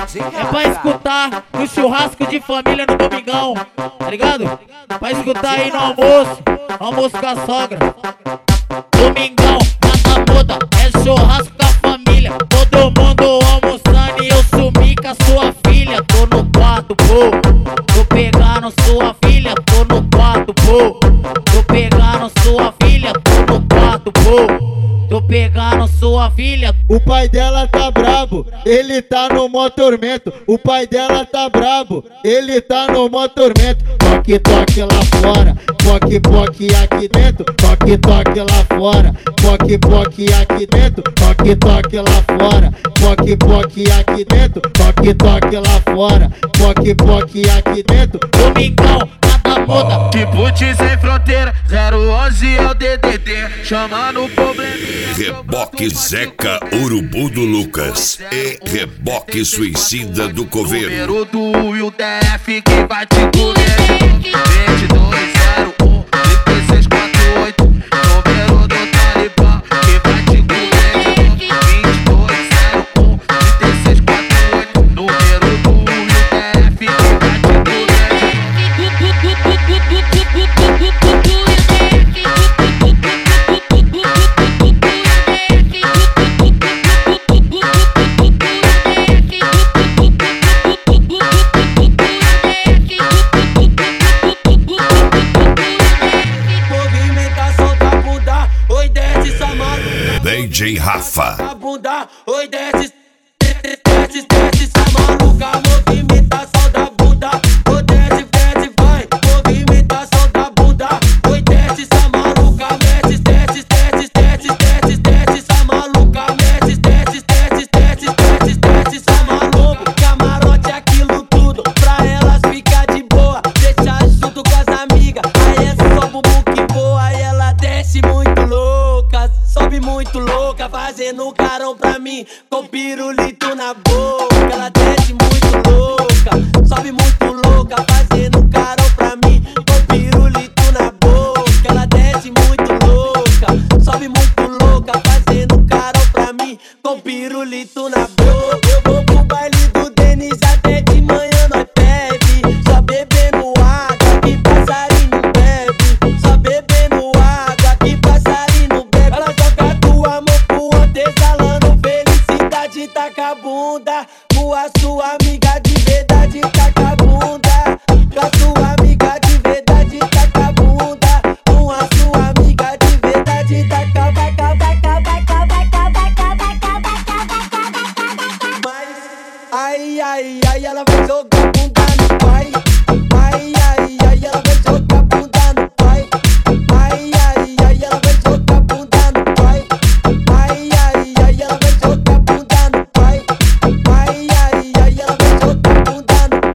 É pra escutar no churrasco de família no domingão, tá ligado? Pra escutar aí no almoço com a sogra. Domingão, nada muda, é churrasco com a família. Todo mundo almoçando e eu sumi com a sua filha. Tô no quarto, pô, tô pegando sua filha. Tô no quarto, pô, tô pegando sua filha. Tô no quarto, pô, tô pegando sua filha. O pai dela tá brabo, ele tá no mó tormento. O pai dela tá brabo, ele tá no mó tormento. Toque, toque lá fora, poque, poque aqui dentro. Toque, toque lá fora, poque, poque aqui dentro. Toque, toque lá fora, poque, poque aqui dentro. Toque, toque lá fora, poque, poque aqui dentro. Domingão, nada muda. Kibutz sem fronteira, 011 é o DDD, chamando o probleminha. Reboque Zeca Urubu do Lucas e Reboque Suicida do Coveiro. Número do e o DF que vai te comer. 2201 3648. Número do Talibã que vai te comer. 2201 3648. Número do e o DF que vai te comer. DJ Rafa. A bunda, oi, desce, desce, desce, essa maluca. Movimentação da bunda, oi, desce, desce, vai. Movimentação da bunda, oi, desce, essa maluca. Desce, desce, desce, desce, desce, desce, essa maluca. Desce, desce, desce, desce, desce, desce, essa maluca. Camarote, aquilo tudo, pra elas ficar de boa. Deixa junto com as amigas, aí é só bumbum que voa. Aí ela desce muito louca, sobe muito louca, fazendo carão pra mim, com pirulito na boca. Ela desce muito louca, sobe muito louca, fazendo carão pra mim, com pirulito na boca. Ela desce muito louca, sobe muito louca, fazendo carão pra mim, com pirulito na boca. Eu vou pro baile do Denis até de manhã nós bebe, só bebendo água que passarinho bebe, só bebendo água que passarinho bebe. Ela joga tua mão pro alto exalando felicidade, taca a bunda com a sua amiga de verdade, taca a bunda com a sua amiga de verdade, taca a bunda com a sua amiga de verdade, taca, vaca, vaca, vaca, vaca, vaca, vaca, vaca, vaca. Mas ai, ai, ai, ela vai jogar bunda no pai. Ai, ai, ai, ela vai jogar